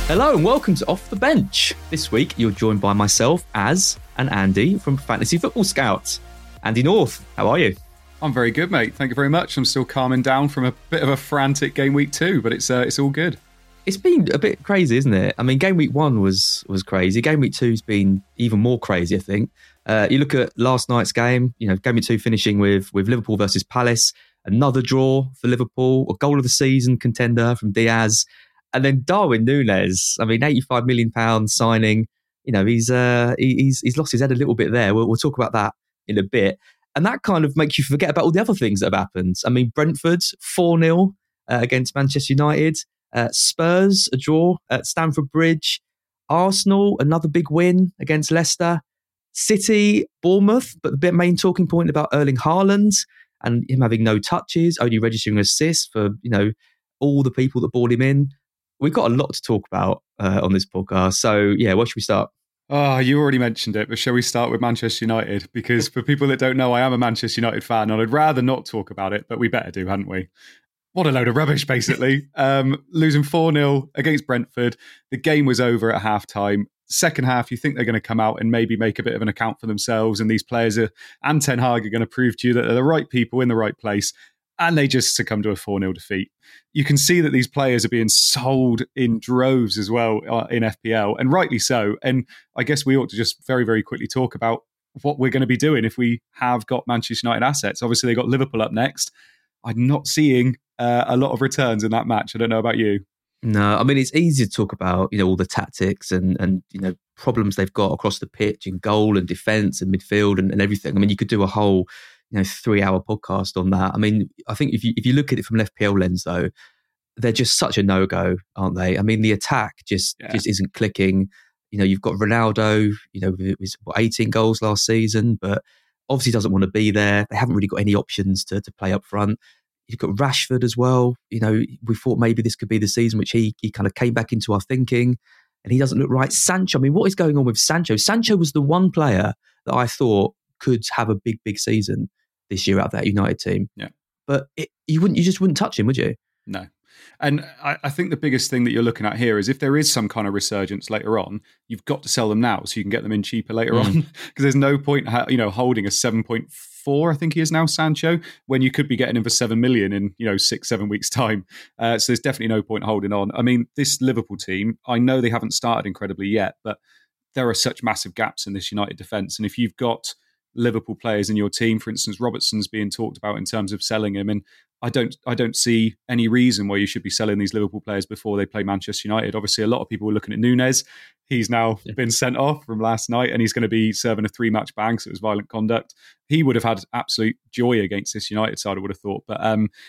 Hello and welcome to Off the Bench. This week you're joined by myself, Az, and Andy from Fantasy Football Scouts. Andy North, how are you? I'm very good, mate. Thank you very much. I'm still calming down from a bit of a frantic game week 2, but it's all good. It's been a bit crazy, isn't it? I mean, game week 1 was crazy. Game week 2's been even more crazy, I think. You look at last night's game, game week 2 finishing with Liverpool versus Palace, another draw for Liverpool, a goal of the season contender from Diaz, and then Darwin Núñez. I mean, £85 million signing. He's lost his head a little bit there. We'll talk about that in a bit. And that kind of makes you forget about all the other things that have happened. I mean, Brentford 4-0 against Manchester United. Spurs, a draw at Stamford Bridge. Arsenal, another big win against Leicester. City, Bournemouth, but the main talking point about Erling Haaland and him having no touches, only registering assists for, all the people that brought him in. We've got a lot to talk about on this podcast. So, where should we start? Oh, you already mentioned it, but shall we start with Manchester United? Because for people that don't know, I am a Manchester United fan, and I'd rather not talk about it, but we better do, hadn't we? What a load of rubbish, basically. Losing 4-0 against Brentford. The game was over at half-time. Second half, you think they're going to come out and maybe make a bit of an account for themselves, and these players and Ten Hag are going to prove to you that they're the right people in the right place. And they just succumb to a 4-0 defeat. You can see that these players are being sold in droves as well in FPL, and rightly so. And I guess we ought to just very, very quickly talk about what we're going to be doing if we have got Manchester United assets. Obviously, they got Liverpool up next. I'm not seeing a lot of returns in that match. I don't know about you. No, I mean, it's easy to talk about, all the tactics and problems they've got across the pitch in goal and defence and midfield and everything. I mean, you could do a whole 3-hour podcast on that. I mean, I think if you look at it from an FPL lens, though, they're just such a no-go, aren't they? I mean, the attack just isn't clicking. You've got Ronaldo, with his 18 goals last season, but obviously doesn't want to be there. They haven't really got any options to play up front. You've got Rashford as well. We thought maybe this could be the season which he kind of came back into our thinking, and he doesn't look right. Sancho, I mean, what is going on with Sancho? Sancho was the one player that I thought could have a big season this year out of that United team. Yeah. But you just wouldn't touch him, would you? No. And I think the biggest thing that you're looking at here is if there is some kind of resurgence later on, you've got to sell them now so you can get them in cheaper later on. Because there's no point, holding a 7.4, I think he is now, Sancho, when you could be getting him for 7 million in, 6-7 weeks' time. So there's definitely no point holding on. I mean, this Liverpool team, I know they haven't started incredibly yet, but there are such massive gaps in this United defence. And if you've got Liverpool players in your team, for instance, Robertson's being talked about in terms of selling him, and I don't see any reason why you should be selling these Liverpool players before they play Manchester United. Obviously, a lot of people were looking at Núñez. He's now been sent off from last night, and he's going to be serving a 3-match ban, so it was violent conduct. He would have had absolute joy against this United side, I would have thought. But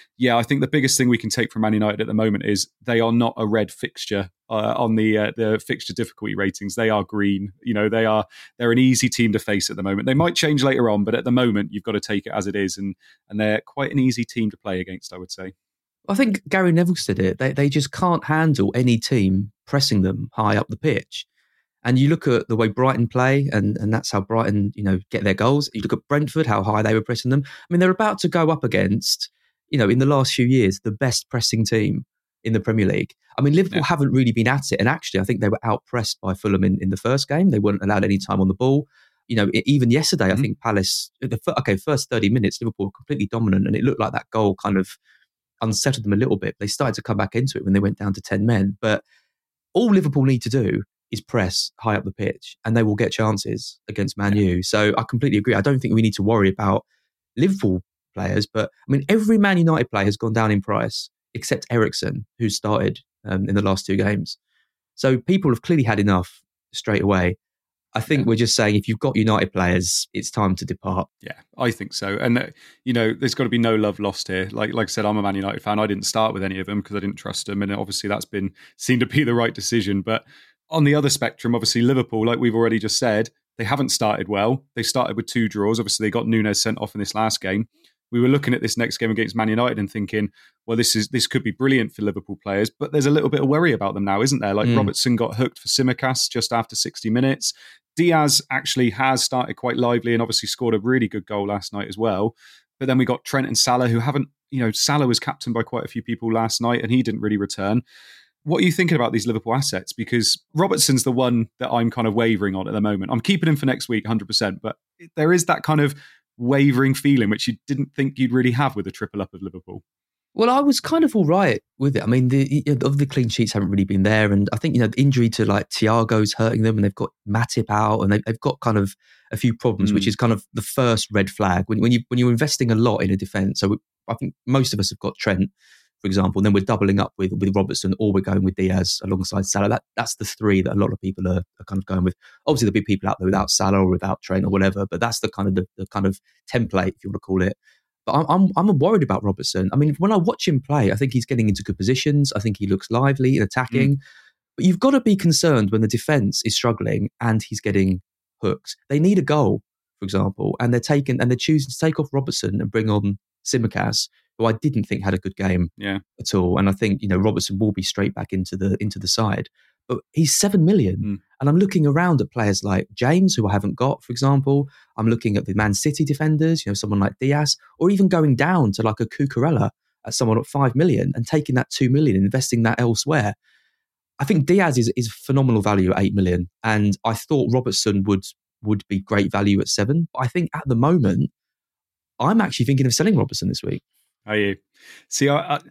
I think the biggest thing we can take from Man United at the moment is they are not a red fixture on the fixture difficulty ratings. They are green. They're an easy team to face at the moment. They might change later on, but at the moment you've got to take it as it is, and they're quite an easy team to play against, I would say. I think Gary Neville said it. They just can't handle any team pressing them high up the pitch. And you look at the way Brighton play, and that's how Brighton, get their goals. You look at Brentford, how high they were pressing them. I mean, they're about to go up against, in the last few years, the best pressing team in the Premier League. I mean, Liverpool haven't really been at it. And actually, I think they were outpressed by Fulham in the first game. They weren't allowed any time on the ball. Even yesterday, I think Palace, first 30 minutes, Liverpool were completely dominant. And it looked like that goal kind of unsettled them a little bit. They started to come back into it when they went down to 10 men. But all Liverpool need to do is press high up the pitch, and they will get chances against Man U. So I completely agree. I don't think we need to worry about Liverpool players, but I mean, every Man United player has gone down in price except Eriksen, who started in the last 2 games. So people have clearly had enough straight away. I think we're just saying if you've got United players, it's time to depart. Yeah, I think so. And, there's got to be no love lost here. Like I said, I'm a Man United fan. I didn't start with any of them because I didn't trust them. And obviously that's seemed to be the right decision. But on the other spectrum, obviously Liverpool, like we've already just said, they haven't started well. They started with 2 draws. Obviously they got Núñez sent off in this last game. We were looking at this next game against Man United and thinking, well, this could be brilliant for Liverpool players, but there's a little bit of worry about them now, isn't there? Like Robertson got hooked for Tsimikas just after 60 minutes. Diaz actually has started quite lively and obviously scored a really good goal last night as well. But then we got Trent and Salah, who haven't, Salah was captained by quite a few people last night and he didn't really return. what are you thinking about these Liverpool assets? Because Robertson's the one that I'm kind of wavering on at the moment. I'm keeping him for next week, 100%, but there is that kind of wavering feeling which you didn't think you'd really have with a triple up of Liverpool. Well, I was kind of all right with it. I mean, the clean sheets haven't really been there. And I think, the injury to like Thiago's hurting them, and they've got Matip out, and they've got kind of a few problems, which is kind of the first red flag when you're investing a lot in a defence. So I think most of us have got Trent, for example, and then we're doubling up with Robertson, or we're going with Diaz alongside Salah. That's the three that a lot of people are kind of going with. Obviously, there'll be people out there without Salah or without Trent or whatever, but that's the kind of the kind of template, if you want to call it. But I'm worried about Robertson. I mean, when I watch him play, I think he's getting into good positions. I think he looks lively and attacking. But you've got to be concerned when the defence is struggling and he's getting hooks. They need a goal, for example, and they're choosing to take off Robertson and bring on Tsimikas, who I didn't think had a good game at all. And I think Robertson will be straight back into the side. But he's 7 million. And I'm looking around at players like James, who I haven't got, for example. I'm looking at the Man City defenders, someone like Diaz, or even going down to like a Cucurella at someone at 5 million and taking that 2 million, investing that elsewhere. I think Diaz is phenomenal value at 8 million. And I thought Robertson would be great value at 7. But I think at the moment, I'm actually thinking of selling Robertson this week. Are you? See,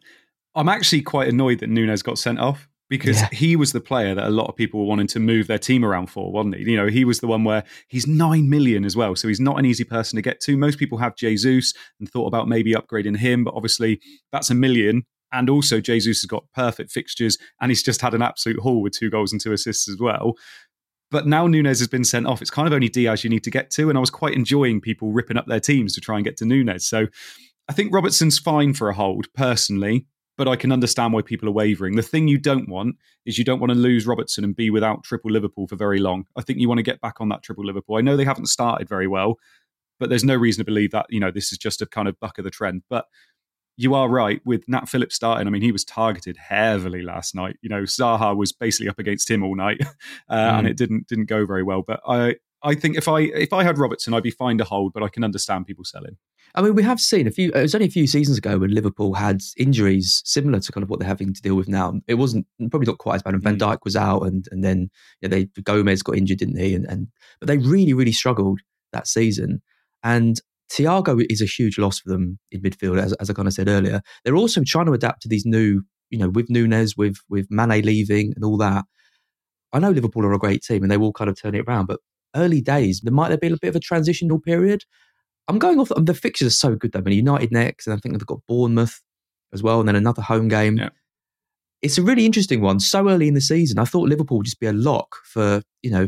I'm actually quite annoyed that Núñez got sent off, because he was the player that a lot of people were wanting to move their team around for, wasn't he? He was the one where he's 9 million as well, so he's not an easy person to get to. Most people have Jesus and thought about maybe upgrading him, but obviously that's 1 million. And also Jesus has got perfect fixtures, and he's just had an absolute haul with 2 goals and 2 assists as well. But now Núñez has been sent off. It's kind of only Diaz you need to get to, and I was quite enjoying people ripping up their teams to try and get to Núñez. So I think Robertson's fine for a hold, personally, but I can understand why people are wavering. The thing you don't want is you don't want to lose Robertson and be without triple Liverpool for very long. I think you want to get back on that triple Liverpool. I know they haven't started very well, but there's no reason to believe that, this is just a kind of buck of the trend. But you are right, with Nat Phillips starting. I mean, he was targeted heavily last night. Zaha was basically up against him all night, and it didn't go very well. But I think if I had Robertson, I'd be fine to hold, but I can understand people selling. I mean, we have seen it was only a few seasons ago when Liverpool had injuries similar to kind of what they're having to deal with now. It wasn't, probably not quite as bad. And Van Dijk was out, and then Gomez got injured, didn't he? But they really, really struggled that season. And Thiago is a huge loss for them in midfield, as I kind of said earlier. They're also trying to adapt to these new, with Núñez, with Mane leaving and all that. I know Liverpool are a great team and they will kind of turn it around, but early days, there might be a bit of a transitional period. I'm going off, the fixtures are so good though. I mean, United next, and I think they've got Bournemouth as well, and then another home game. Yeah. It's a really interesting one. So early in the season, I thought Liverpool would just be a lock for,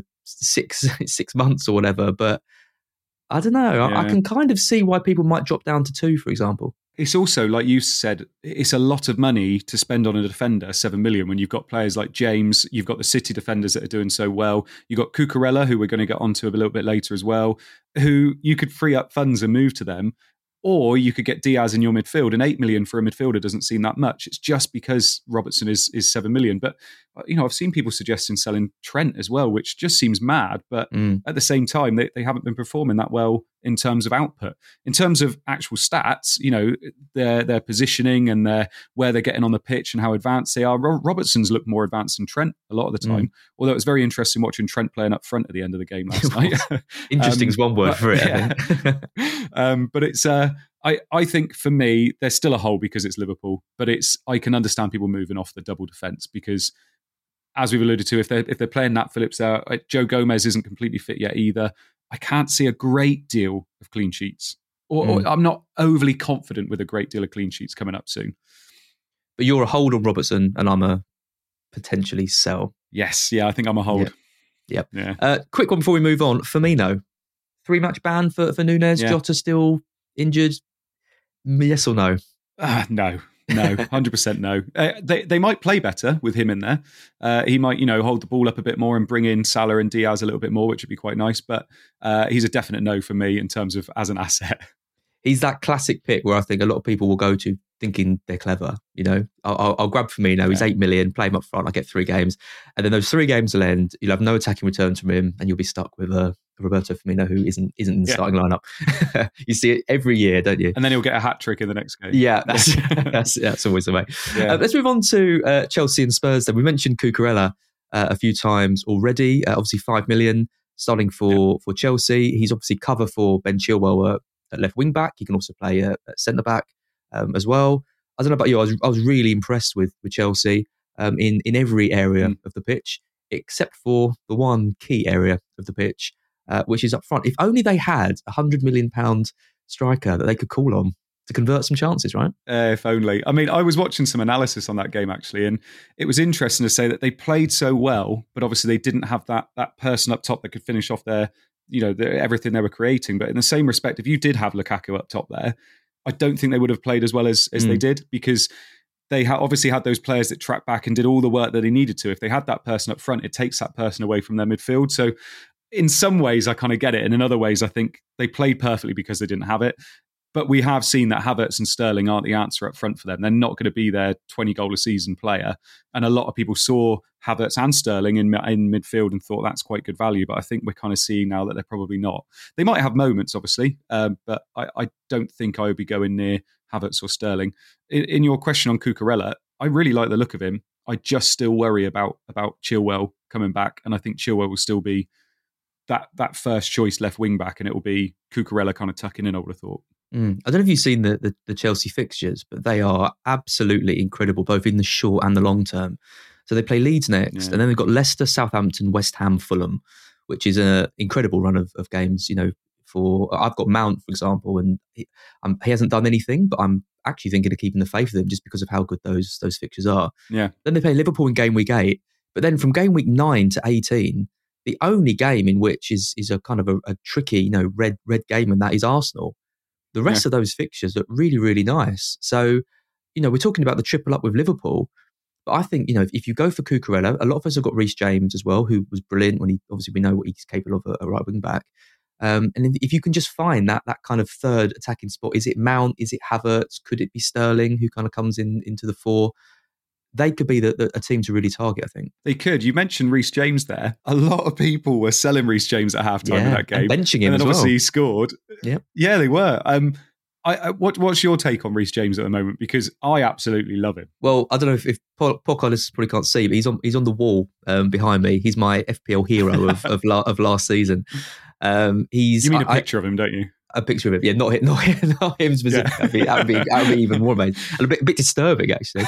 6 months or whatever, but I don't know. Yeah. I can kind of see why people might drop down to 2, for example. It's also, like you said, it's a lot of money to spend on a defender, 7 million, when you've got players like James, you've got the City defenders that are doing so well. You've got Cucurella, who we're going to get onto a little bit later as well, who you could free up funds and move to them. Or you could get Diaz in your midfield, and 8 million for a midfielder doesn't seem that much. It's just because Robertson is 7 million. But, I've seen people suggesting selling Trent as well, which just seems mad. But at the same time, they haven't been performing that well in terms of output. In terms of actual stats, their positioning and where they're getting on the pitch and how advanced they are. Robertson's looked more advanced than Trent a lot of the time. Although it was very interesting watching Trent playing up front at the end of the game last night. Interesting is one word for it. Yeah. But it's... I think for me, there's still a hole because it's Liverpool, but I can understand people moving off the double defence because, as we've alluded to, if they're playing Nat Phillips out, Joe Gomez isn't completely fit yet either. I can't see a great deal of clean sheets, or I'm not overly confident with a great deal of clean sheets coming up soon. But you're a hold on Robertson, and I'm a potentially sell. Yes, yeah, I think I'm a hold. Yep. Yeah. Quick one before we move on. Firmino, 3-match ban for Núñez. Yeah. Jota still injured. Yes or no? No, 100% no. They might play better with him in there. He might, hold the ball up a bit more and bring in Salah and Diaz a little bit more, which would be quite nice. But he's a definite no for me in terms of as an asset. He's that classic pick where I think a lot of people will go to thinking they're clever. I'll grab Firmino. He's 8 million. Play him up front. I get 3 games, and then those 3 games will end. You'll have no attacking returns from him, and you'll be stuck with Roberto Firmino, who isn't in the starting lineup. You see it every year, don't you? And then he'll get a hat trick in the next game. Yeah, that's always the way. Yeah. Let's move on to Chelsea and Spurs. Then we mentioned Cucurella a few times already. Obviously, 5 million starting for Chelsea. He's obviously cover for Ben Chilwell at left wing back. He can also play at centre back as well. I don't know about you. I was really impressed with Chelsea in every area of the pitch, except for the one key area of the pitch, which is up front. If only they had £100 million striker that they could call on to convert some chances, right? If only. I mean, I was watching some analysis on that game, actually, and it was interesting to say that they played so well, but obviously they didn't have that person up top that could finish off everything they were creating. But in the same respect, if you did have Lukaku up top there, I don't think they would have played as well as they did, because they obviously had those players that tracked back and did all the work that they needed to. If they had that person up front, it takes that person away from their midfield. So in some ways, I kind of get it. And in other ways, I think they played perfectly because they didn't have it. But we have seen that Havertz and Sterling aren't the answer up front for them. They're not going to be their 20-goal-a-season player. And a lot of people saw Havertz and Sterling in midfield and thought that's quite good value. But I think we're kind of seeing now that they're probably not. They might have moments, obviously, but I don't think I would be going near Havertz or Sterling. In your question on Cucurella, I really like the look of him. I just still worry about Chilwell coming back. And I think Chilwell will still be that first choice left wing back, and it will be Cucurella kind of tucking in, I would have thought. I don't know if you've seen the Chelsea fixtures, but they are absolutely incredible, both in the short and the long term. So they play Leeds next, and then they've got Leicester, Southampton, West Ham, Fulham, which is an incredible run of games. I've got Mount, for example, and he hasn't done anything, but I'm actually thinking of keeping the faith of him just because of how good those fixtures are. Yeah. Then they play Liverpool in game week 8, but then from game week 9 to 18, the only game in which is a kind of a tricky, red game, and that is Arsenal. The rest of those fixtures look really, really nice. So, we're talking about the triple up with Liverpool. But I think, if you go for Cucurella, a lot of us have got Reece James as well, who was brilliant when we know what he's capable of a right wing back. And if you can just find that kind of third attacking spot, is it Mount? Is it Havertz? Could it be Sterling who kind of comes into the fore? They could be a team to really target, I think. They could. You mentioned Reece James there. A lot of people were selling Reece James at halftime in that game. And benching him and then as well. Obviously he scored. Yeah, they were. What's your take on Reece James at the moment? Because I absolutely love him. Well, I don't know if podcast listeners probably can't see, but he's on the wall behind me. He's my FPL hero of last season. You mean a picture of him, don't you? A picture of him, yeah, not him specifically. Yeah. That would be even more amazing, and a bit disturbing actually.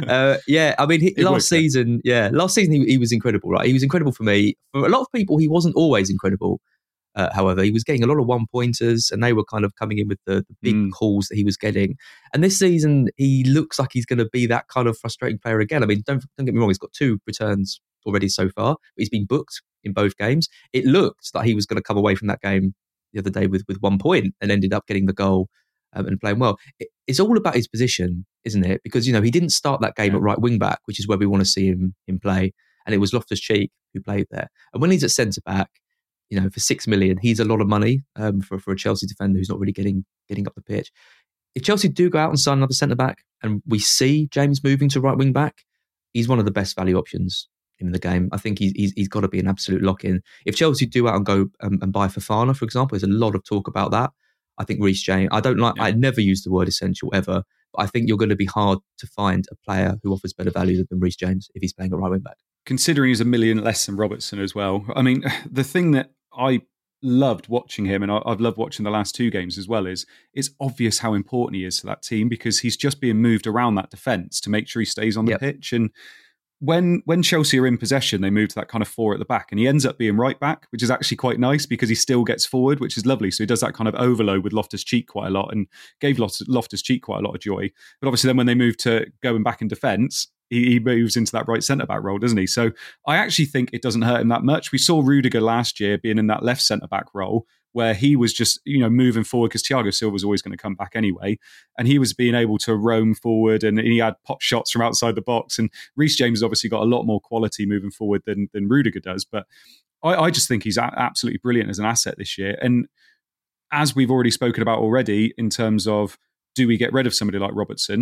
Last season he was incredible, right? He was incredible for me. For a lot of people, he wasn't always incredible. However, he was getting a lot of 1-pointers, and they were kind of coming in with the big calls that he was getting. And this season, he looks like he's going to be that kind of frustrating player again. I mean, don't get me wrong, he's got 2 returns already so far, but he's been booked in both games. It looked like he was going to come away from that game the other day with 1 point and ended up getting the goal and playing well. It's all about his position, isn't it? Because, he didn't start that game at right wing back, which is where we want to see him play. And it was Loftus-Cheek who played there. And when he's at centre back, for 6 million, he's a lot of money for a Chelsea defender who's not really getting up the pitch. If Chelsea do go out and sign another centre back, and we see James moving to right wing back, he's one of the best value options in the game. I think he's got to be an absolute lock-in. If Chelsea do out and go and buy Fofana, for example, there's a lot of talk about that. I think Reece James, I never use the word essential ever, but I think you're going to be hard to find a player who offers better value than Reece James if he's playing at right wing back. Considering he's $1 million less than Robertson as well. I mean, the thing that I loved watching him, and I've loved watching the last 2 games as well, is it's obvious how important he is to that team, because he's just being moved around that defence to make sure he stays on the pitch. And when Chelsea are in possession, they move to that kind of 4 at the back, and he ends up being right back, which is actually quite nice because he still gets forward, which is lovely. So he does that kind of overload with Loftus-Cheek quite a lot, and gave Loftus-Cheek quite a lot of joy. But obviously then when they move to going back in defence, he moves into that right centre-back role, doesn't he? So I actually think it doesn't hurt him that much. We saw Rudiger last year being in that left centre-back role, where he was just, moving forward because Thiago Silva was always going to come back anyway. And he was being able to roam forward, and he had pop shots from outside the box. And Reece James has obviously got a lot more quality moving forward than Rudiger does. But I just think he's absolutely brilliant as an asset this year. And as we've already spoken about already, in terms of, do we get rid of somebody like Robertson?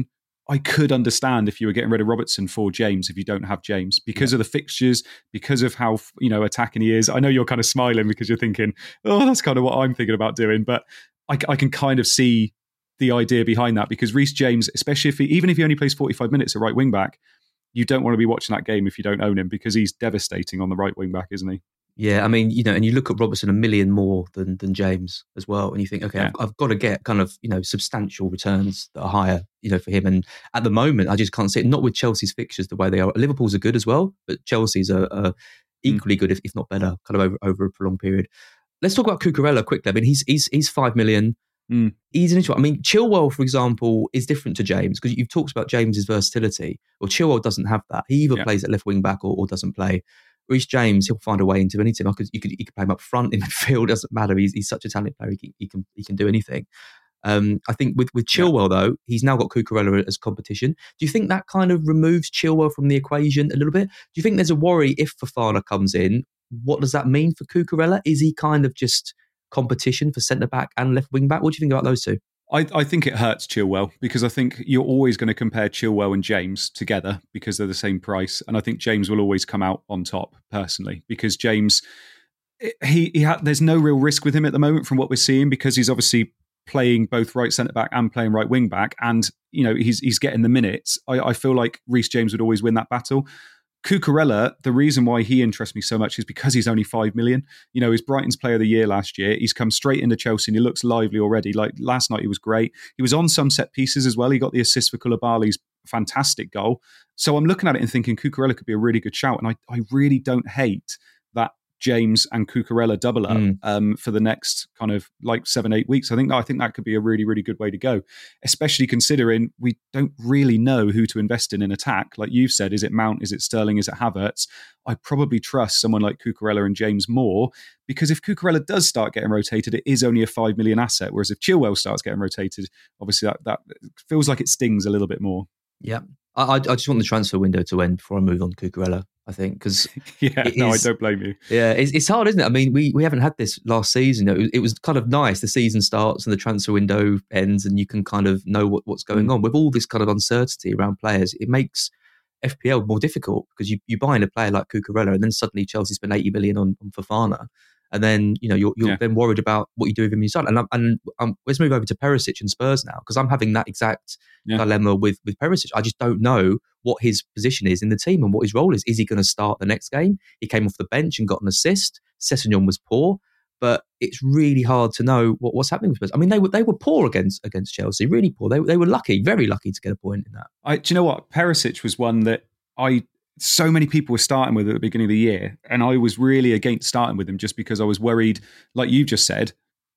I could understand if you were getting rid of Robertson for James if you don't have James because of the fixtures, because of how attacking he is. I know you're kind of smiling because you're thinking, oh, that's kind of what I'm thinking about doing, but I can kind of see the idea behind that because Reece James, especially even if he only plays 45 minutes at right wing back, you don't want to be watching that game if you don't own him because he's devastating on the right wing back, isn't he? Yeah, I mean, and you look at Robertson 1 million more than James as well, and you think, okay, I've got to get kind of substantial returns that are higher, for him. And at the moment, I just can't see it. Not with Chelsea's fixtures the way they are. Liverpool's are good as well, but Chelsea's are equally good, if not better, kind of over a prolonged period. Let's talk about Cucurella quickly. I mean, he's 5 million. He's an interesting. I mean, Chilwell, for example, is different to James because you've talked about James's versatility. Well, Chilwell doesn't have that. He either plays at left wing back or doesn't play. Reece James, he'll find a way into any team. You could play him up front in midfield. Doesn't matter. He's such a talented player. He can do anything. I think with Chilwell though, he's now got Cucurella as competition. Do you think that kind of removes Chilwell from the equation a little bit? Do you think there's a worry if Fofana comes in? What does that mean for Cucurella? Is he kind of just competition for centre back and left wing back? What do you think about those two? I think it hurts Chilwell because I think you're always going to compare Chilwell and James together because they're the same price. And I think James will always come out on top personally because James, there's no real risk with him at the moment from what we're seeing because he's obviously playing both right centre back and playing right wing back. And, he's getting the minutes. I feel like Reece James would always win that battle. Cucurella, the reason why he interests me so much is because he's only 5 million. He's Brighton's player of the year last year. He's come straight into Chelsea and he looks lively already. Like last night, he was great. He was on some set pieces as well. He got the assist for Koulibaly's fantastic goal. So I'm looking at it and thinking Cucurella could be a really good shout. And I really don't hate that James and Cucurella double up for the next kind of like 7-8 weeks. I think that could be a really, really good way to go, especially considering we don't really know who to invest in attack. Like you've said, is it Mount? Is it Sterling? Is it Havertz? I probably trust someone like Cucurella and James more because if Cucurella does start getting rotated, it is only a 5 million asset. Whereas if Chilwell starts getting rotated, obviously that feels like it stings a little bit more. Yeah. I just want the transfer window to end before I move on to Cucurella, I think, because I don't blame you. Yeah, it's hard, isn't it? I mean, we haven't had this last season. It was kind of nice. The season starts and the transfer window ends, and you can kind of know what's going on. With all this kind of uncertainty around players, it makes FPL more difficult because you buy in a player like Cucurella, and then suddenly Chelsea spend 80 million on Fofana. And then you're then worried about what you do with him inside. And let's move over to Perisic and Spurs now because I'm having that exact dilemma with Perisic. I just don't know what his position is in the team and what his role is. Is he going to start the next game? He came off the bench and got an assist. Sessegnon was poor, but it's really hard to know what's happening with Spurs. I mean, they were poor against Chelsea, really poor. They were lucky, very lucky to get a point in that. Do you know what? Perisic was one that so many people were starting with at the beginning of the year, and I was really against starting with him just because I was worried, like you just said,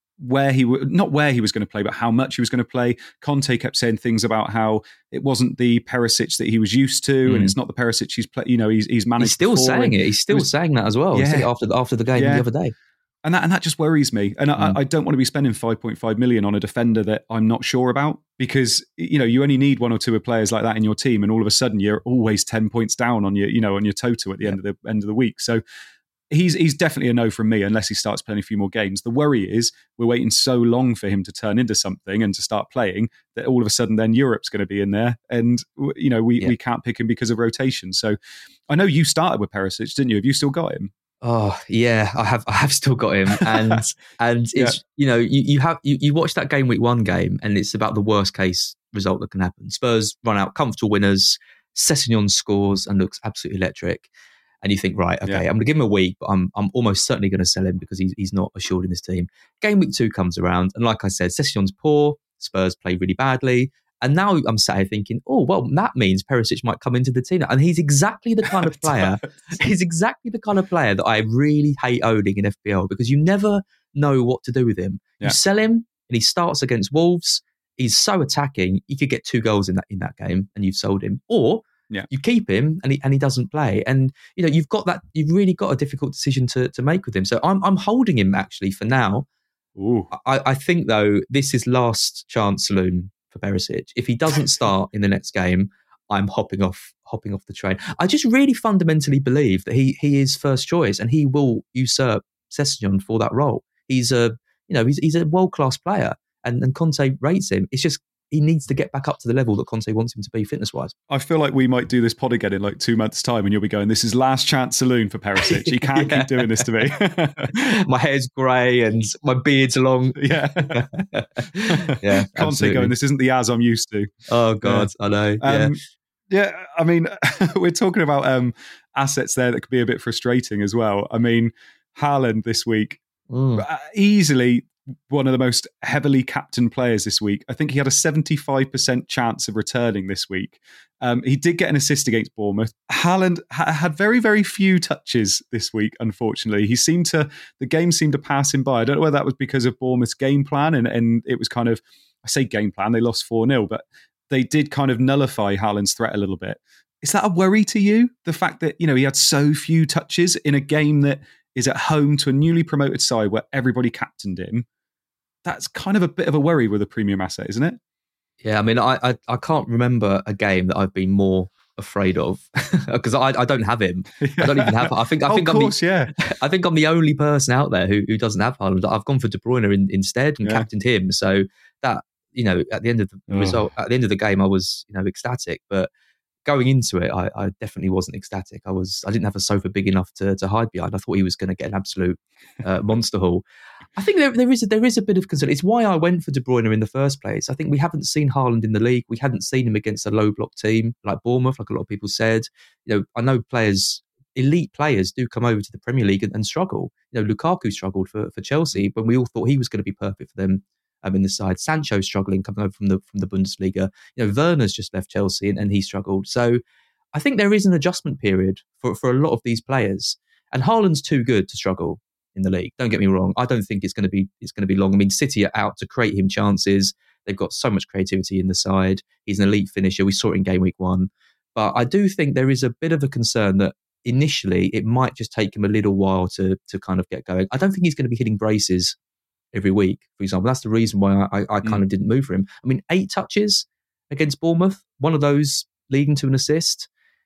not where he was going to play, but how much he was going to play. Conte kept saying things about how it wasn't the Perisic that he was used to, and it's not the Perisic he's he's managed. He's still saying it. He's still saying that as well. Yeah. After the game the other day. And that just worries me. And I don't want to be spending 5.5 million on a defender that I'm not sure about because, you only need one or two players like that in your team. And all of a sudden you're always 10 points down on your, on your total at the end of the week. So he's definitely a no from me unless he starts playing a few more games. The worry is we're waiting so long for him to turn into something and to start playing that all of a sudden then Europe's going to be in there. And, we can't pick him because of rotation. So I know you started with Perisic, didn't you? Have you still got him? Oh yeah, I have still got him, and it's you watch that game week 1 game, and it's about the worst case result that can happen. Spurs run out comfortable winners, Sessegnon scores and looks absolutely electric, and you think right, okay, I'm going to give him a week, but I'm almost certainly going to sell him because he's not assured in this team. Game week 2 comes around, and like I said, Sessegnon's poor, Spurs play really badly. And now I'm sat here thinking, oh, well, that means Perisic might come into the team. And he's exactly the kind of player, that I really hate owning in FPL because you never know what to do with him. You sell him and he starts against Wolves. He's so attacking. He could get 2 goals in that game and you've sold him. Or you keep him and he doesn't play. And, you've really got a difficult decision to make with him. So I'm holding him actually for now. Ooh. I think, though, this is last chance saloon for Perisic. If he doesn't start in the next game, I'm hopping off the train. I just really fundamentally believe that he is first choice and he will usurp Sessegnon for that role. He's a world-class player and Conte rates him. It's just he needs to get back up to the level that Conte wants him to be fitness-wise. I feel like we might do this pod again in like 2 months' time and you'll be going, this is last chance saloon for Perisic. He can't keep doing this to me. My hair's grey and my beard's long. Yeah. Yeah, Conte going, this isn't the as I'm used to. Oh, God, I know. Yeah, I mean, we're talking about assets there that could be a bit frustrating as well. I mean, Haaland this week, easily one of the most heavily captained players this week. I think he had a 75% chance of returning this week. He did get an assist against Bournemouth. Haaland had very, very few touches this week, unfortunately. The game seemed to pass him by. I don't know whether that was because of Bournemouth's game plan, and it was kind of, I say game plan, they lost 4-0, but they did kind of nullify Haaland's threat a little bit. Is that a worry to you? The fact that, he had so few touches in a game that is at home to a newly promoted side where everybody captained him. That's kind of a bit of a worry with a premium asset, isn't it? Yeah, I mean, I can't remember a game that I've been more afraid of because I don't have him. Yeah. I don't even have. I think I'm the only person out there who doesn't have Haaland. I've gone for De Bruyne instead and captained him. So that at the end of the result, at the end of the game, I was ecstatic. But going into it, I definitely wasn't ecstatic. I didn't have a sofa big enough to hide behind. I thought he was going to get an absolute monster haul. I think there is a bit of concern. It's why I went for De Bruyne in the first place. I think we haven't seen Haaland in the league. We hadn't seen him against a low block team like Bournemouth, like a lot of people said. I know elite players do come over to the Premier League and struggle. Lukaku struggled for Chelsea when we all thought he was going to be perfect for them in the side. Sancho struggling coming over from the Bundesliga. Werner's just left Chelsea and he struggled. So I think there is an adjustment period for a lot of these players. And Haaland's too good to struggle in the league. Don't get me wrong. I don't think it's going to be long. I mean, City are out to create him chances. They've got so much creativity in the side. He's an elite finisher. We saw it in game week 1. But I do think there is a bit of a concern that initially it might just take him a little while to kind of get going. I don't think he's going to be hitting braces every week, for example. That's the reason why I kind of didn't move for him. I mean, 8 touches against Bournemouth, one of those leading to an assist.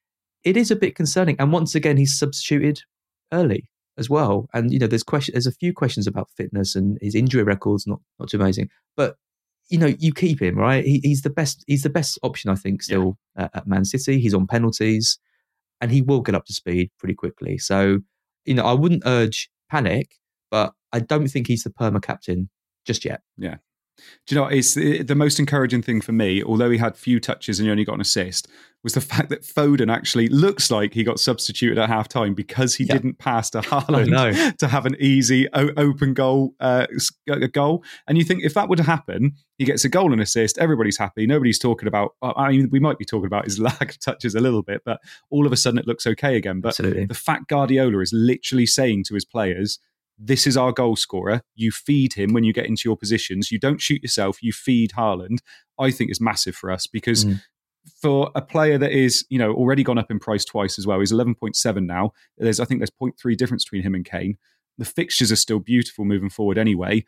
It is a bit concerning. And once again, he's substituted early as well. And, there's a few questions about fitness and his injury record's not too amazing. But, you keep him, right? He's the best option, I think, still at Man City. He's on penalties and he will get up to speed pretty quickly. So, I wouldn't urge panic, but I don't think he's the perma captain just yet. Yeah. Do you know, it's the most encouraging thing for me, although he had few touches and he only got an assist, was the fact that Foden actually looks like he got substituted at half-time because he didn't pass to Haaland to have an easy open goal. And you think if that would happen, he gets a goal and assist, everybody's happy, nobody's talking about, I mean, we might be talking about his lack of touches a little bit, but all of a sudden it looks okay again. But Absolutely. The fact Guardiola is literally saying to his players, this is our goal scorer. You feed him when you get into your positions. You don't shoot yourself. You feed Haaland. I think is massive for us because for a player that is, already gone up in price twice as well. He's 11.7 now. I think there's 0.3 difference between him and Kane. The fixtures are still beautiful moving forward anyway.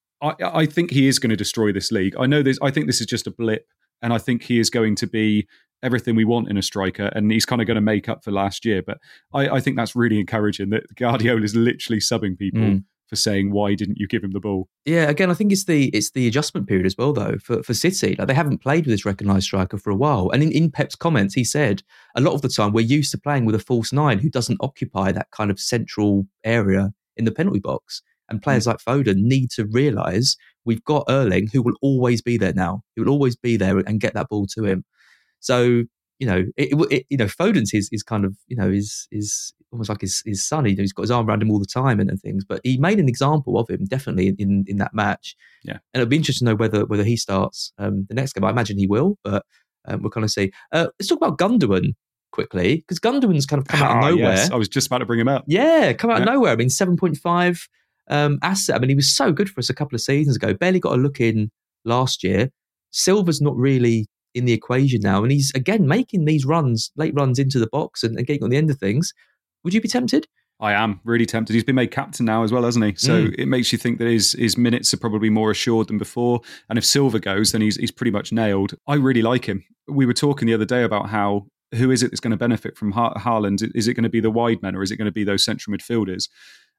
I think he is going to destroy this league. I think this is just a blip, and I think he is going to be everything we want in a striker, and he's kind of going to make up for last year. But I think that's really encouraging that Guardiola is literally subbing people for saying, why didn't you give him the ball? Yeah, again, I think it's the adjustment period as well, though, for City. Like, they haven't played with this recognised striker for a while. And in Pep's comments, he said, a lot of the time we're used to playing with a false 9 who doesn't occupy that kind of central area in the penalty box. And players like Foden need to realise we've got Erling, who will always be there now. He will always be there and get that ball to him. So, Foden's is kind of, is almost like his son. He's got his arm around him all the time and things. But he made an example of him, definitely, in that match. Yeah. And it'll be interesting to know whether he starts the next game. I imagine he will, but we'll kind of see. Let's talk about Gundogan quickly, because Gundogan's kind of come out of nowhere. Yes. I was just about to bring him up. Yeah, come out of nowhere. I mean, 7.5 asset. I mean, he was so good for us a couple of seasons ago. Barely got a look in last year. Silva's not really in the equation now, and he's again making these late runs into the box and getting on the end of things. Would you be tempted? I am really tempted. He's been made captain now as well, hasn't he? So it makes you think that his minutes are probably more assured than before. And if Silva goes, then he's pretty much nailed. I really like him. We were talking the other day about who is it that's going to benefit from Haaland? Is it going to be the wide men, or is it going to be those central midfielders?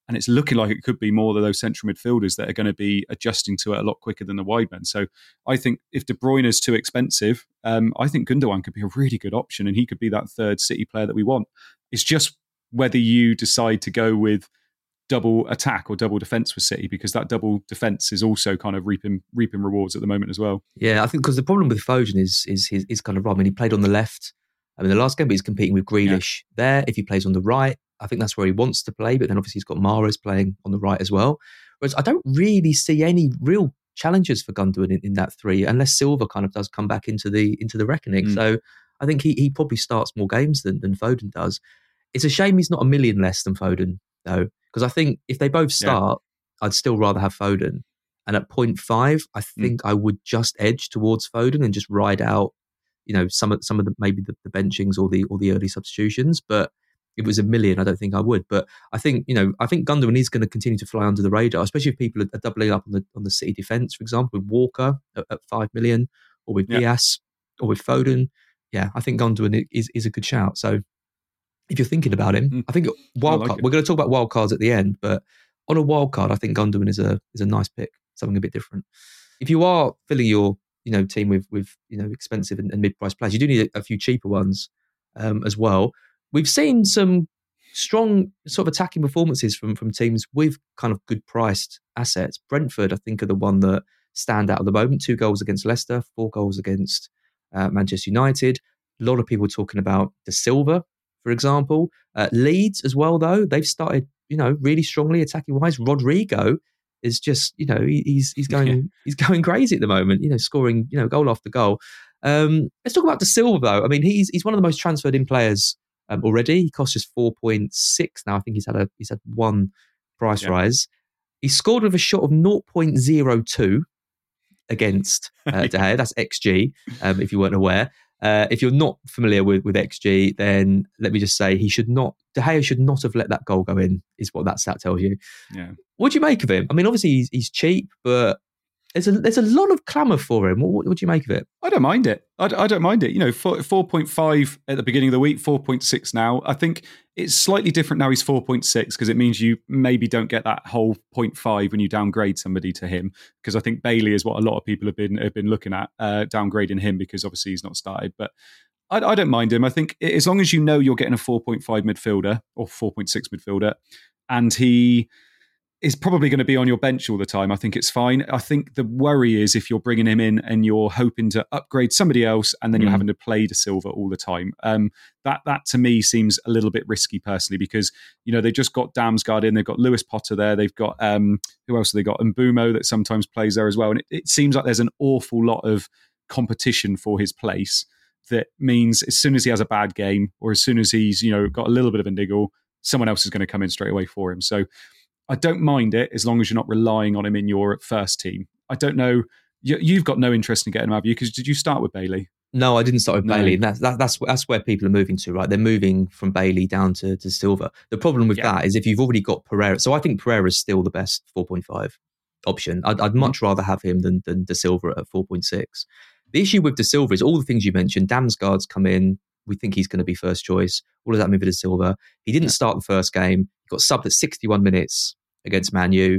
And it's looking like it could be more of those central midfielders that are going to be adjusting to it a lot quicker than the wide men. So I think if De Bruyne is too expensive, I think Gundogan could be a really good option, and he could be that third City player that we want. It's just whether you decide to go with double attack or double defence with City, because that double defence is also kind of reaping rewards at the moment as well. Yeah, I think because the problem with Foden is his kind of role. I mean, he played on the left. I mean, the last game, but he's competing with Grealish there. If he plays on the right, I think that's where he wants to play. But then obviously he's got Mahrez playing on the right as well. Whereas I don't really see any real challenges for Gundogan in that three, unless Silva kind of does come back into the reckoning. So I think he probably starts more games than Foden does. It's a shame he's not a million less than Foden, though, because I think if they both start, I'd still rather have Foden. And at 0.5, I think I would just edge towards Foden and just ride out, some of the maybe the benchings or the early substitutions. But if it was a million, I don't think I would. But I think Gundogan is going to continue to fly under the radar, especially if people are doubling up on the City defence, for example, with Walker at 5 million, or with Diaz, or with Foden. Yeah, I think Gundogan is a good shout. So if you're thinking about him, I think wildcard. We're going to talk about wildcards at the end, but on a wildcard, I think Gundogan is a nice pick, something a bit different. If you are filling your team with expensive and mid-priced players, you do need a few cheaper ones as well. We've seen some strong sort of attacking performances from teams with kind of good priced assets. Brentford, I think, are the one that stand out at the moment. 2 goals against Leicester, 4 goals against Manchester United. A lot of people talking about De Silva, for example. Leeds as well, though. They've started, really strongly attacking wise. Rodrigo is just, he's going crazy at the moment, scoring, goal after goal. Let's talk about De Silva, though. I mean, he's one of the most transferred in players already. He costs us 4.6 now. I think he's had one price rise. He scored with a shot of 0.02 against De Gea. That's XG, if you weren't aware. If you're not familiar with XG, then let me just say De Gea should not have let that goal go in, is what that stat tells you. Yeah. What do you make of him? I mean, obviously he's cheap, but there's a lot of clamour for him. What do you make of it? I don't mind it. I don't mind it. 4.5 at the beginning of the week, 4.6 now. I think it's slightly different now. He's 4.6 because it means you maybe don't get that whole 0.5 when you downgrade somebody to him. Because I think Bailey is what a lot of people have been looking at, downgrading him because obviously he's not started. But I don't mind him. I think as long as you're getting a 4.5 midfielder or 4.6 midfielder, and he is probably going to be on your bench all the time, I think it's fine. I think the worry is if you're bringing him in and you're hoping to upgrade somebody else and then you're having to play De Silva all the time. That to me seems a little bit risky personally, because, they've just got Damsgaard in, they've got Lewis Potter there, they've got, who else have they got? Mbumo that sometimes plays there as well. And it seems like there's an awful lot of competition for his place. That means as soon as he has a bad game or as soon as he's, got a little bit of a niggle, someone else is going to come in straight away for him. So I don't mind it as long as you're not relying on him in your first team. I don't know. You've got no interest in getting him, have you? Because did you start with Bailey? No, I didn't start with Bailey. That's where people are moving to, right? They're moving from Bailey down to Silva. The problem with that is if you've already got Pereira. So I think Pereira is still the best 4.5 option. I'd much rather have him than De Silva at 4.6. The issue with De Silva is all the things you mentioned. Damsgaard's come in. We think he's going to be first choice. All of that move to De Silva. He didn't start the first game. He got subbed at 61 minutes against Man U.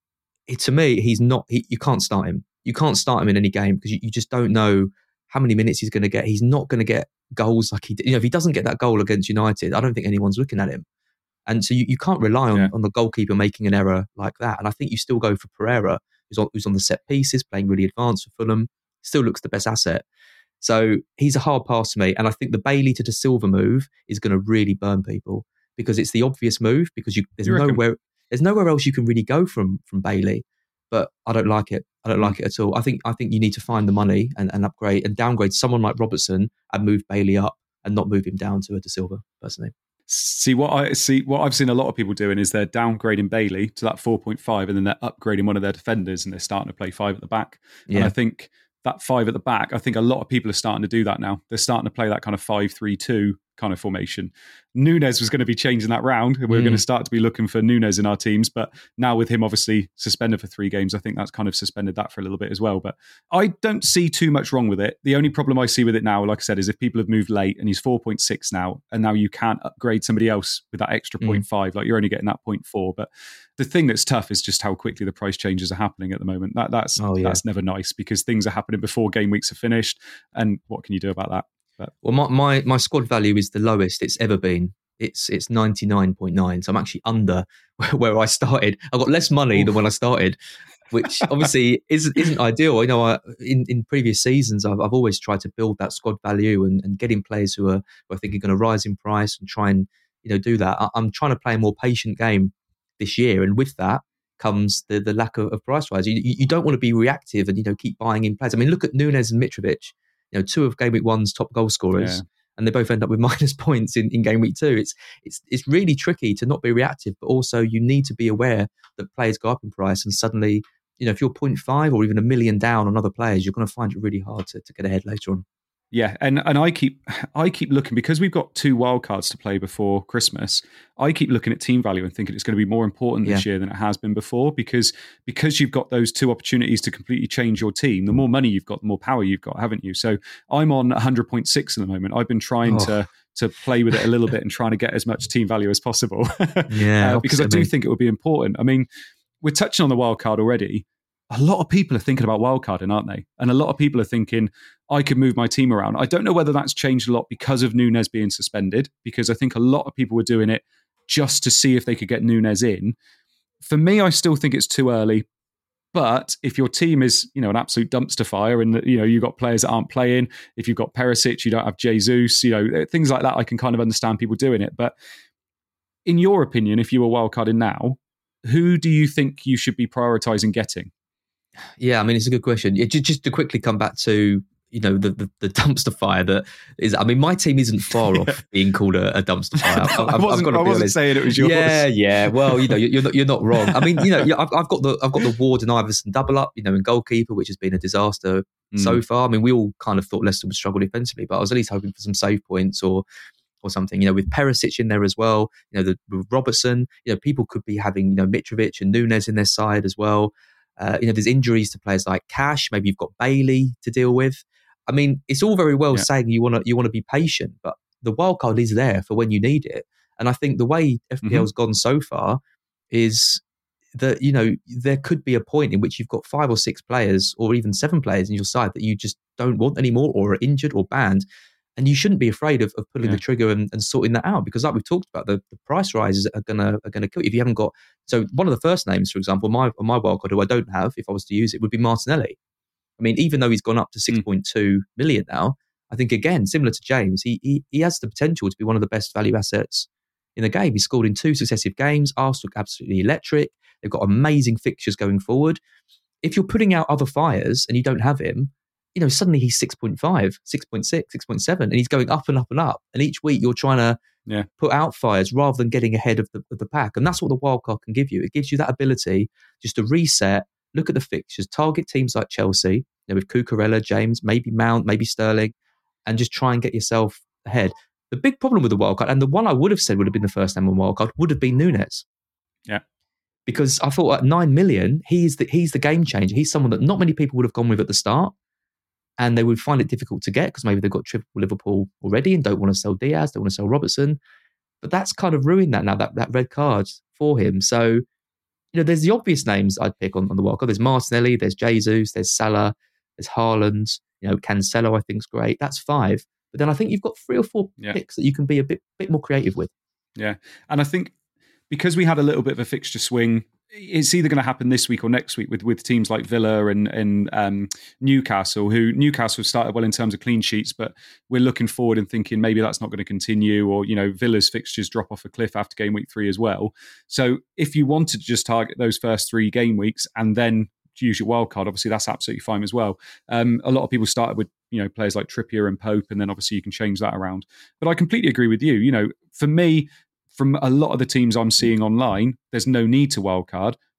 To me, he's not. You can't start him. You can't start him in any game because you just don't know how many minutes he's going to get. He's not going to get goals like he did. If he doesn't get that goal against United, I don't think anyone's looking at him. And so you can't rely on the goalkeeper making an error like that. And I think you still go for Pereira, who's on the set pieces, playing really advanced for Fulham. Still looks the best asset. So he's a hard pass to me. And I think the Bailey to De Silva move is going to really burn people because it's the obvious move because there's nowhere else you can really go from Bailey. But I don't like it. I don't like it at all. I think you need to find the money and upgrade and downgrade someone like Robertson and move Bailey up and not move him down to a De Silva, personally. What I've seen a lot of people doing is they're downgrading Bailey to that 4.5 and then they're upgrading one of their defenders and they're starting to play 5 at the back. Yeah. And I think that 5 at the back, I think a lot of people are starting to do that now. They're starting to play that kind of 5-3-2 kind of formation. Nunez was going to be changing that round. We were going to start to be looking for Nunez in our teams, but now with him obviously suspended for 3 games, I think that's kind of suspended that for a little bit as well. But I don't see too much wrong with it. The only problem I see with it now, like I said, is if people have moved late and he's 4.6 now, and now you can't upgrade somebody else with that extra 0.5, like you're only getting that 0.4. But the thing that's tough is just how quickly the price changes are happening at the moment. That's never nice because things are happening before game weeks are finished. And what can you do about that? But, well, my squad value is the lowest it's ever been. It's 99.9, so I'm actually under where I started. I've got less money than when I started, which obviously isn't ideal. I know in previous seasons I've always tried to build that squad value and get in players who I think are going to rise in price and try and do that. I'm trying to play a more patient game this year, and with that comes the lack of price rise. You don't want to be reactive and keep buying in players. I mean, look at Nunez and Mitrovic. 2 of game week 1's top goal scorers, and they both end up with minus points in game week 2. It's really tricky to not be reactive, but also you need to be aware that players go up in price, and suddenly, if you're 0.5 or even $1 million down on other players, you're going to find it really hard to get ahead later on. Yeah, and I keep looking, because we've got 2 wildcards to play before Christmas. I keep looking at team value and thinking it's going to be more important this year than it has been before, because you've got those 2 opportunities to completely change your team. The more money you've got, the more power you've got, haven't you? So I'm on 100.6 at the moment. I've been trying to play with it a little bit and trying to get as much team value as possible. Because I do think it would be important. I mean, we're touching on the wildcard already. A lot of people are thinking about wildcarding, aren't they? And a lot of people are thinking, I could move my team around. I don't know whether that's changed a lot because of Nunez being suspended, because I think a lot of people were doing it just to see if they could get Nunez in. For me, I still think it's too early. But if your team is, an absolute dumpster fire, and you've got players that aren't playing, if you've got Perisic, you don't have Jesus, things like that, I can kind of understand people doing it. But in your opinion, if you were wildcarding now, who do you think you should be prioritising getting? Yeah, I mean, it's a good question. Just to quickly come back to the dumpster fire that is. I mean, my team isn't far off being called a dumpster fire. I wasn't saying it was yours. Yeah. Well, you're not wrong. I mean, I've got the Ward and Iverson double up, in goalkeeper, which has been a disaster so far. I mean, we all kind of thought Leicester would struggle defensively, but I was at least hoping for some save points or something. With Perisic in there as well. With Robertson. People could be having Mitrovic and Nunez in their side as well. There's injuries to players like Cash. Maybe you've got Bailey to deal with. I mean, it's all very well saying you want to be patient, but the wild card is there for when you need it. And I think the way FPL's gone so far is that there could be a point in which you've got 5 or 6 players, or even 7 players in your side that you just don't want anymore, or are injured or banned, and you shouldn't be afraid of pulling the trigger and sorting that out, because like we've talked about, the price rises are gonna kill you if you haven't got. So one of the first names, for example, my wildcard, who I don't have if I was to use it, would be Martinelli. I mean, even though he's gone up to 6.2 million now, I think, again, similar to James, he has the potential to be one of the best value assets in the game. He scored in 2 successive games. Arsenal look absolutely electric. They've got amazing fixtures going forward. If you're putting out other fires and you don't have him, suddenly he's 6.5, 6.6, 6.7, and he's going up and up and up. And each week you're trying to put out fires rather than getting ahead of the pack. And that's what the wildcard can give you. It gives you that ability just to reset, look at the fixtures, target teams like Chelsea, with Cucurella, James, maybe Mount, maybe Sterling, and just try and get yourself ahead. The big problem with the wildcard, and the one I would have said would have been the first name on wildcard, would have been Nunez. Yeah. Because I thought at 9 million, he's the game changer. He's someone that not many people would have gone with at the start, and they would find it difficult to get because maybe they've got triple Liverpool already and don't want to sell Diaz, don't want to sell Robertson. But that's kind of ruined that now, that red card for him. So, there's the obvious names I'd pick on the wildcard. There's Martinelli, there's Jesus, there's Salah, there's Haaland, Cancelo I think's great. That's 5. But then I think you've got 3 or 4 picks that you can be a bit more creative with. Yeah. And I think because we had a little bit of a fixture swing, it's either going to happen this week or next week with teams like Villa and Newcastle, who Newcastle started well in terms of clean sheets, but we're looking forward and thinking maybe that's not going to continue, or, Villa's fixtures drop off a cliff after game week 3 as well. So if you wanted to just target those first 3 game weeks and then use your wild card, obviously that's absolutely fine as well. A lot of people started with, players like Trippier and Pope, and then obviously you can change that around. But I completely agree with you. For me, from a lot of the teams I'm seeing online, there's no need to wildcard.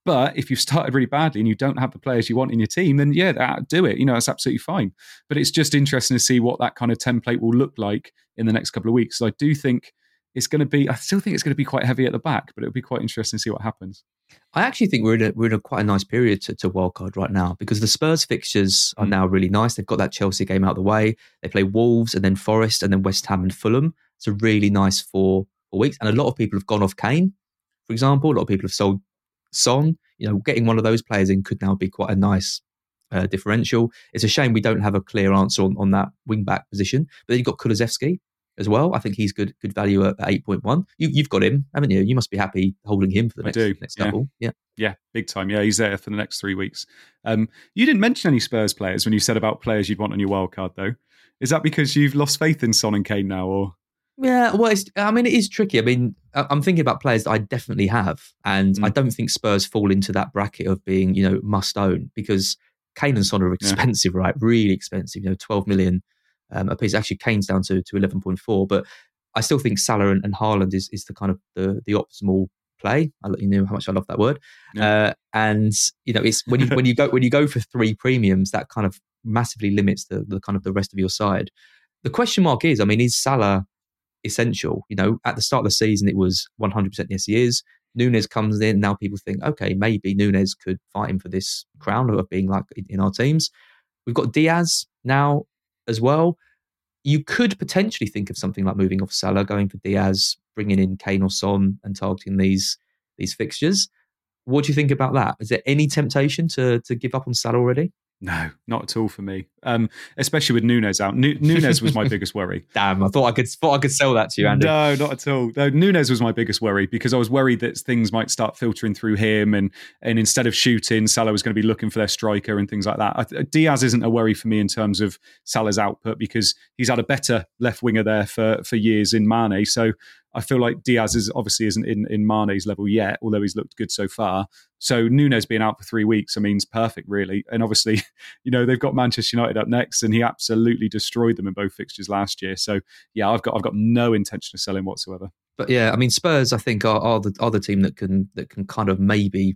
But if you've started really badly and you don't have the players you want in your team, then do it. That's absolutely fine. But it's just interesting to see what that kind of template will look like in the next couple of weeks. So I do think I still think it's going to be quite heavy at the back, but it'll be quite interesting to see what happens. I actually think we're in a quite a nice period to wildcard right now, because the Spurs fixtures are now really nice. They've got that Chelsea game out of the way. They play Wolves and then Forest and then West Ham and Fulham. It's a really nice 4 weeks. And a lot of people have gone off Kane, for example. A lot of people have sold Son. Getting one of those players in could now be quite a nice differential. It's a shame we don't have a clear answer on that wing-back position. But then you've got Kulusevski as well. I think he's good value at 8.1. You've got him, haven't you? You must be happy holding him for the next couple. Yeah, big time. Yeah, he's there for the next 3 weeks. You didn't mention any Spurs players when you said about players you'd want on your wild card, though. Is that because you've lost faith in Son and Kane now, or? Yeah, well, it is tricky. I mean, I'm thinking about players that I definitely have, and I don't think Spurs fall into that bracket of being, must own, because Kane and Son are expensive, right? Really expensive. 12 million a piece. Actually, Kane's down to 11.4, but I still think Salah and Haaland is the kind of the optimal play. I'll let you know how much I love that word. Yeah. And it's when you go for 3 premiums, that kind of massively limits the kind of the rest of your side. The question mark is Salah essential? At the start of the season, it was 100% yes, he is. Núñez comes in. Now people think, okay, maybe Núñez could fight him for this crown of being like in our teams. We've got Diaz now as well. You could potentially think of something like moving off Salah, going for Diaz, bringing in Kane or Son and targeting these fixtures. What do you think about that? Is there any temptation to give up on Salah already? No, not at all for me. Especially with Núñez out. Núñez was my biggest worry. Damn, I thought I could sell that to you, Andy. No, not at all. No, Núñez was my biggest worry, because I was worried that things might start filtering through him, and instead of shooting, Salah was going to be looking for their striker and things like that. Diaz isn't a worry for me in terms of Salah's output, because he's had a better left winger there for years in Mane. So I feel like Diaz isn't in Mane's level yet, although he's looked good so far. So Núñez being out for 3 weeks, it's perfect, really. And obviously, they've got Manchester United up next, and he absolutely destroyed them in both fixtures last year. So yeah, I've got no intention of selling whatsoever. But yeah, Spurs, I think are the team that can kind of maybe,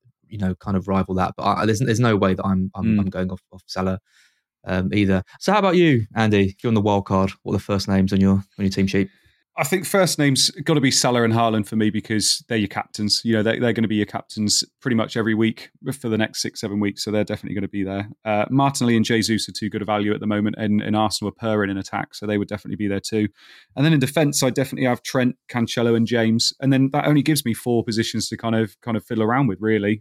kind of rival that. But there's no way that I'm going off Salah either. So how about you, Andy? If you're on the wild card, what are the first names on your team sheet? I think first name's got to be Salah and Haaland for me, because they're your captains. They're going to be your captains pretty much every week for the next 6-7 weeks. So they're definitely going to be there. Martinelli and Jesus are too good a value at the moment, and Arsenal are purring in attack, so they would definitely be there too. And then in defence, I definitely have Trent, Cancelo, and James. And then that only gives me 4 positions to kind of fiddle around with, really.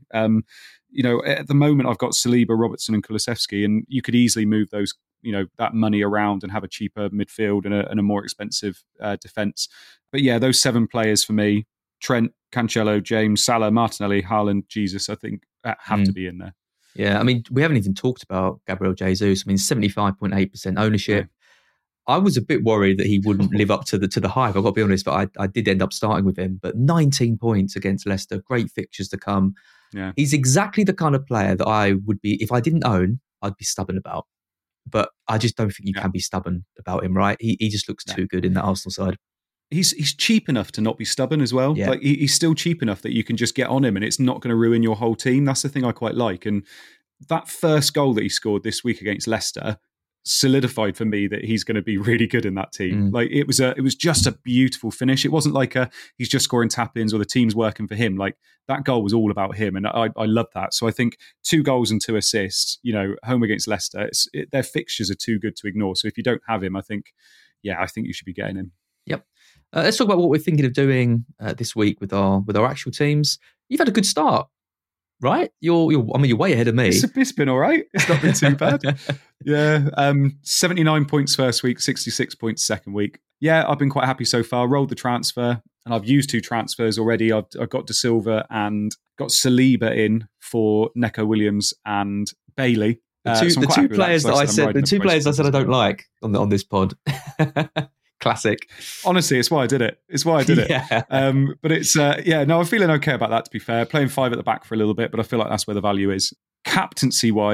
At the moment, I've got Saliba, Robertson, and Kulusevski, and you could easily move those, that money around and have a cheaper midfield and a more expensive defence. But yeah, those 7 players for me: Trent, Cancelo, James, Salah, Martinelli, Haaland, Jesus, I think have to be in there. Yeah, we haven't even talked about Gabriel Jesus. 75.8% ownership. Yeah. I was a bit worried that he wouldn't live up to the hype. I've got to be honest, but I did end up starting with him. But 19 points against Leicester, great fixtures to come. Yeah. He's exactly the kind of player that I would be, if I didn't own, I'd be stubborn about. But I just don't think you can be stubborn about him, right? He just looks too good in that Arsenal side. He's cheap enough to not be stubborn as well. Yeah. Like he's still cheap enough that you can just get on him and it's not going to ruin your whole team. That's the thing I quite like. And that first goal that he scored this week against Leicester solidified for me that he's going to be really good in that team. Like it was just a beautiful finish. It wasn't like he's just scoring tap-ins or the team's working for him. Like that goal was all about him, and I love that. So I think 2 goals and 2 assists, home against Leicester, their fixtures are too good to ignore. So if you don't have him, I think you should be getting him. Yep. Let's talk about what we're thinking of doing this week with our actual teams. You've had a good start, right? You're way ahead of me. It's been all right. It's not been too bad. Yeah, 79 points first week, 66 points second week. Yeah, I've been quite happy so far. Rolled the transfer, and I've used 2 transfers already. I've got De Silva and got Saliba in for Neco Williams and Bailey. The two players that I said I don't like on this pod. Classic. Honestly, it's why I did it. Yeah. But it's, I'm feeling okay about that, to be fair. Playing 5 at the back for a little bit, but I feel like that's where the value is. Captaincy-wise,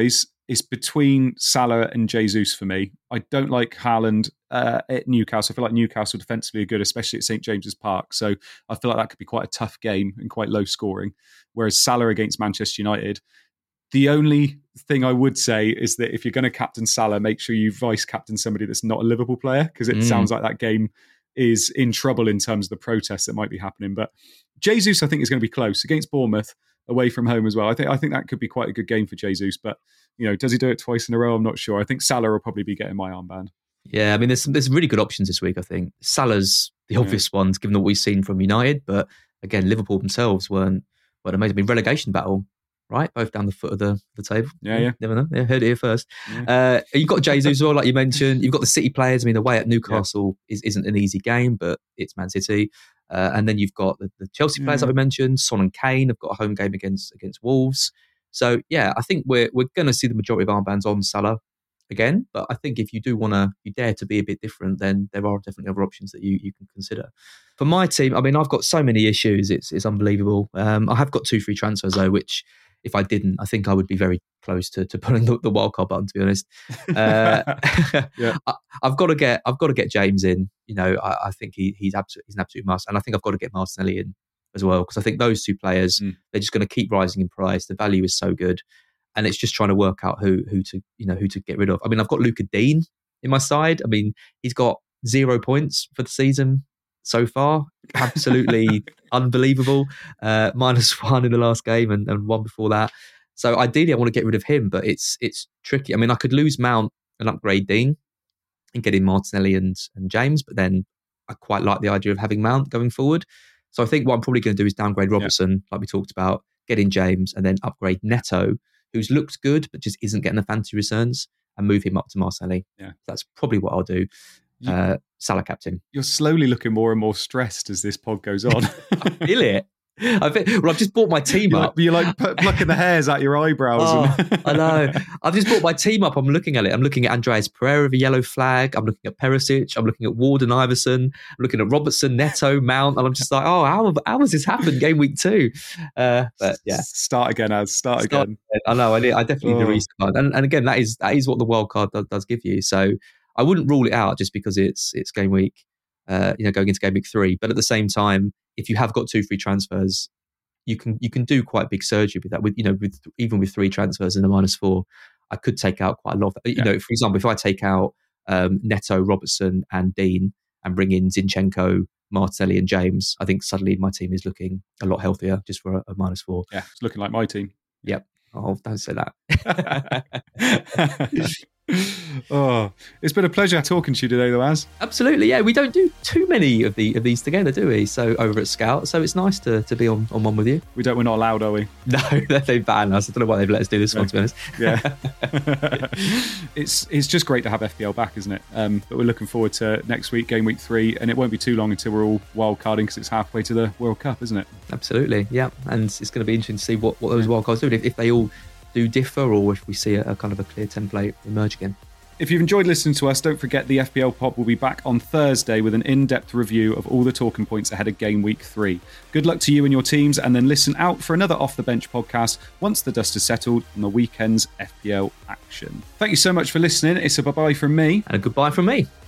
is between Salah and Jesus for me. I don't like Haaland at Newcastle. I feel like Newcastle defensively are good, especially at St James's Park. So I feel like that could be quite a tough game and quite low scoring. Whereas Salah against Manchester United, the only thing I would say is that if you're going to captain Salah, make sure you vice captain somebody that's not a Liverpool player, because it sounds like that game is in trouble in terms of the protests that might be happening. But Jesus, I think, is going to be close against Bournemouth away from home as well. I think that could be quite a good game for Jesus. But does he do it twice in a row? I'm not sure. I think Salah will probably be getting my armband. Yeah, I mean, there's really good options this week. I think Salah's the obvious ones, given what we've seen from United. But again, Liverpool themselves weren't amazing. I mean, relegation battle, right? Both down the foot of the table. Yeah. Never know. Yeah, heard it here first. Yeah. You've got Jesus as well, like you mentioned. You've got the City players. I mean, the way at Newcastle isn't an easy game, but it's Man City. And then you've got the Chelsea players that we mentioned. Son and Kane have got a home game against Wolves. So, yeah, I think we're going to see the majority of armbands on Salah again. But I think if you dare to be a bit different, then there are definitely other options that you can consider. For my team, I mean, I've got so many issues. It's unbelievable. I have got 2 free transfers, though, which if I didn't, I think I would be very close to pulling the wildcard button, to be honest. I've got to get James in. I think he's an absolute must. And I think I've got to get Martinelli in as well, because I think those 2 players, they're just going to keep rising in price. The value is so good. And it's just trying to work out who to get rid of. I mean, I've got Luca Dean in my side. I mean, he's got 0 points for the season so far. Absolutely unbelievable. -1 in the last game and 1 before that. So ideally, I want to get rid of him, but it's tricky. I mean, I could lose Mount and upgrade Dean and get in Martinelli and James, but then I quite like the idea of having Mount going forward. So I think what I'm probably going to do is downgrade Robertson, like we talked about, get in James, and then upgrade Neto, who's looked good but just isn't getting the fantasy returns, and move him up to Martinelli. Yeah. That's probably what I'll do. Salah captain. You're slowly looking more and more stressed as this pod goes on. I feel it. I've just bought my team up. You're like plucking the hairs out your eyebrows. I know. I've just bought my team up. I'm looking at it. I'm looking at Andreas Pereira with a yellow flag. I'm looking at Perisic. I'm looking at Ward and Iverson. I'm looking at Robertson, Neto, Mount. And I'm just like, how has this happened? Game week 2. But yeah. Start again. I know. I definitely need to restart. And again, that is what the wild card does give you. So I wouldn't rule it out just because it's game week, going into game week 3. But at the same time, if you have got 2 free transfers, you can do quite big surgery with that. Even with 3 transfers and a -4, I could take out quite a lot. For example, if I take out Neto, Robertson, and Dean, and bring in Zinchenko, Martinelli, and James, I think suddenly my team is looking a lot healthier just for a -4. Yeah, it's looking like my team. Yep. Oh, don't say that. Oh, it's been a pleasure talking to you today, though, Az. Absolutely, yeah. We don't do too many of these together, do we? So over at Scout, so it's nice to be on one with you. We're not allowed, are we? No, they ban us. I don't know why they've let us do this one, to be honest. Yeah, it's just great to have FPL back, isn't it? But we're looking forward to next week, game week 3, and it won't be too long until we're all wild carding because it's halfway to the World Cup, isn't it? Absolutely, yeah. And it's going to be interesting to see what those wild cards do, if they all do differ, or if we see a kind of a clear template emerge again. If you've enjoyed listening to us, don't forget the FPL pod will be back on Thursday with an in-depth review of all the talking points ahead of game week 3. Good luck to you and your teams, and then listen out for another Off the Bench podcast once the dust has settled on the weekend's FPL action. Thank you so much for listening. It's a bye-bye from me. And a goodbye from me.